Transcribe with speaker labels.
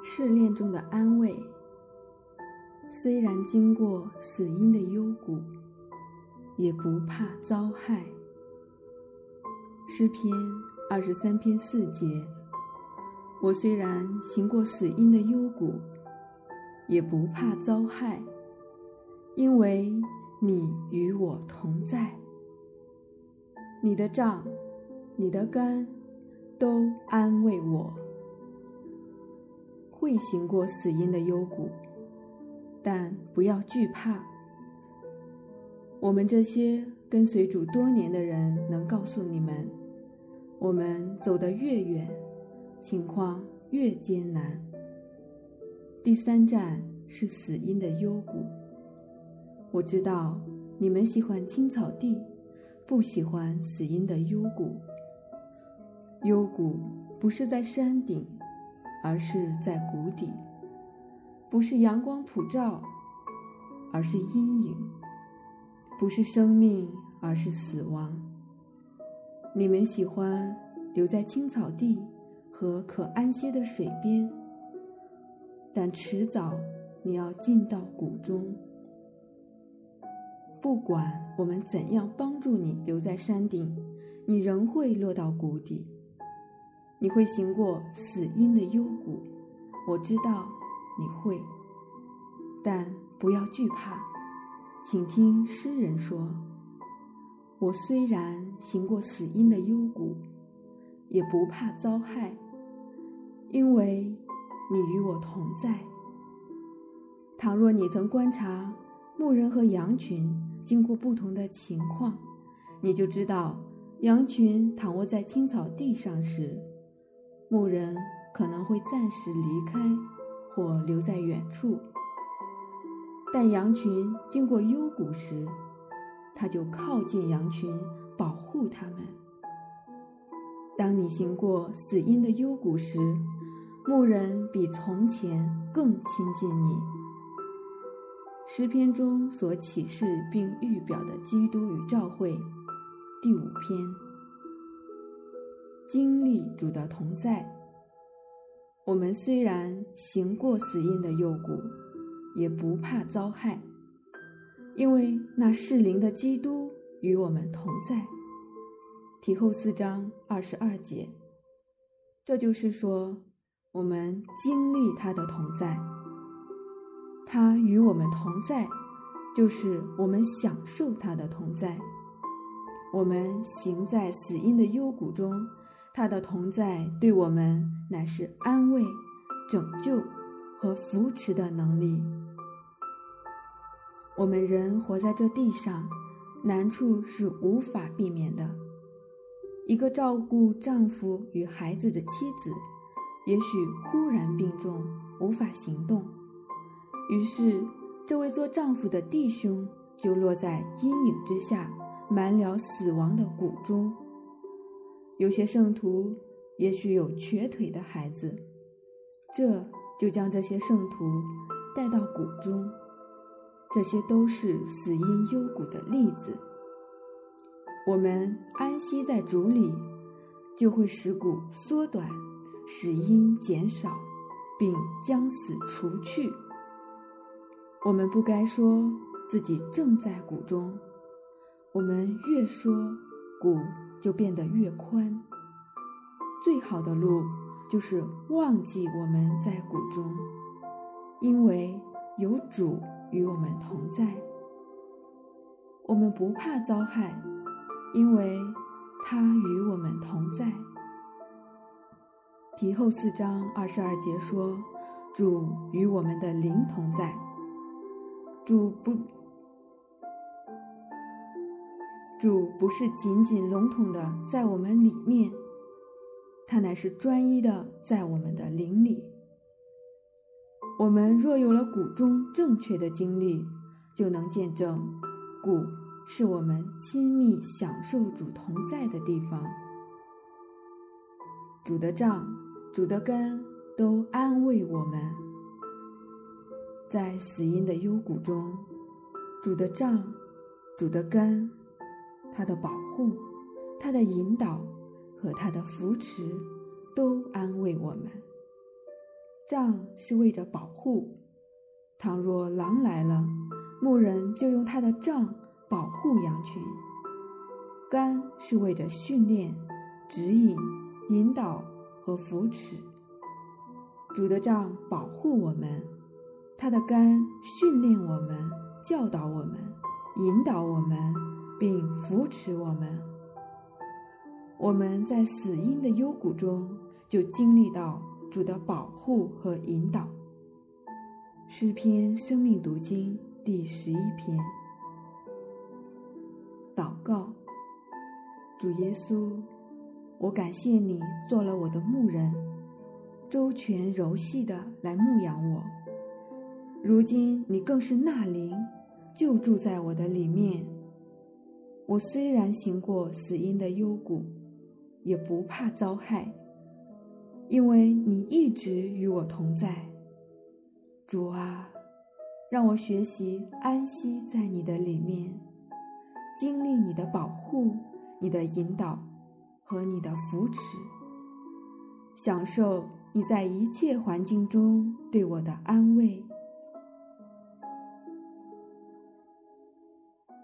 Speaker 1: 试炼中的安慰，虽然经过死荫的幽谷，也不怕遭害。诗篇23篇4节，我虽然行过死荫的幽谷，也不怕遭害，因为你与我同在。你的杖，你的竿，都安慰我。会行过死荫的幽谷，但不要惧怕。我们这些跟随主多年的人能告诉你们，我们走得越远，情况越艰难。第3站是死荫的幽谷。我知道你们喜欢青草地，不喜欢死荫的幽谷。幽谷不是在山顶，而是在谷底；不是阳光普照，而是阴影；不是生命，而是死亡。你们喜欢留在青草地和可安歇的水边，但迟早你要进到谷中。不管我们怎样帮助你留在山顶，你仍会落到谷底。你会行过死荫的幽谷，我知道你会，但不要惧怕。请听诗人说，我虽然行过死荫的幽谷，也不怕遭害，因为你与我同在。倘若你曾观察牧人和羊群经过不同的情况，你就知道羊群躺卧在青草地上时，牧人可能会暂时离开或留在远处，但羊群经过幽谷时，他就靠近羊群，保护它们。当你行过死荫的幽谷时，牧人比从前更亲近你。诗篇中所启示并预表的基督与教会，第5篇。经历主的同在。我们虽然行过死荫的幽谷，也不怕遭害，因为那适灵的基督与我们同在。提后4章22节。这就是说，我们经历他的同在。他与我们同在，就是我们享受他的同在。我们行在死荫的幽谷中，他的同在对我们乃是安慰、拯救和扶持的能力。我们人活在这地上，难处是无法避免的。一个照顾丈夫与孩子的妻子，也许忽然病重，无法行动，于是这位做丈夫的弟兄就落在阴影之下，满了死亡的谷中。有些圣徒也许有瘸腿的孩子，这就将这些圣徒带到谷中。这些都是死荫幽谷的例子。我们安息在主里，就会使谷缩短，使阴减少，并将死除去。我们不该说自己正在谷中，我们越说，谷就变得越宽。最好的路就是忘记我们在谷中，因为有主与我们同在。我们不怕遭害，因为他与我们同在。提后4章22节说，主与我们的灵同在。主不是仅仅笼统的在我们里面，他乃是专一的在我们的灵里。我们若有了谷中正确的经历，就能见证谷是我们亲密享受主同在的地方。主的杖，主的竿都安慰我们。在死荫的幽谷中，主的杖，主的竿，他的保护，他的引导和他的扶持都安慰我们。 杖是为着保护，倘若狼来了，牧人就用他的杖保护羊群。竿是为着训练、指引、引导和扶持。主的杖保护我们，他的竿训练我们、教导我们、引导我们，并扶持我们。我们在死荫的幽谷中就经历到主的保护和引导。诗篇生命读经第11篇。祷告。主耶稣，我感谢你做了我的牧人，周全柔细地来牧养我。如今你更是那灵，就住在我的里面。我虽然行过死荫的幽谷，也不怕遭害，因为你一直与我同在。主啊，让我学习安息在你的里面，经历你的保护、你的引导和你的扶持，享受你在一切环境中对我的安慰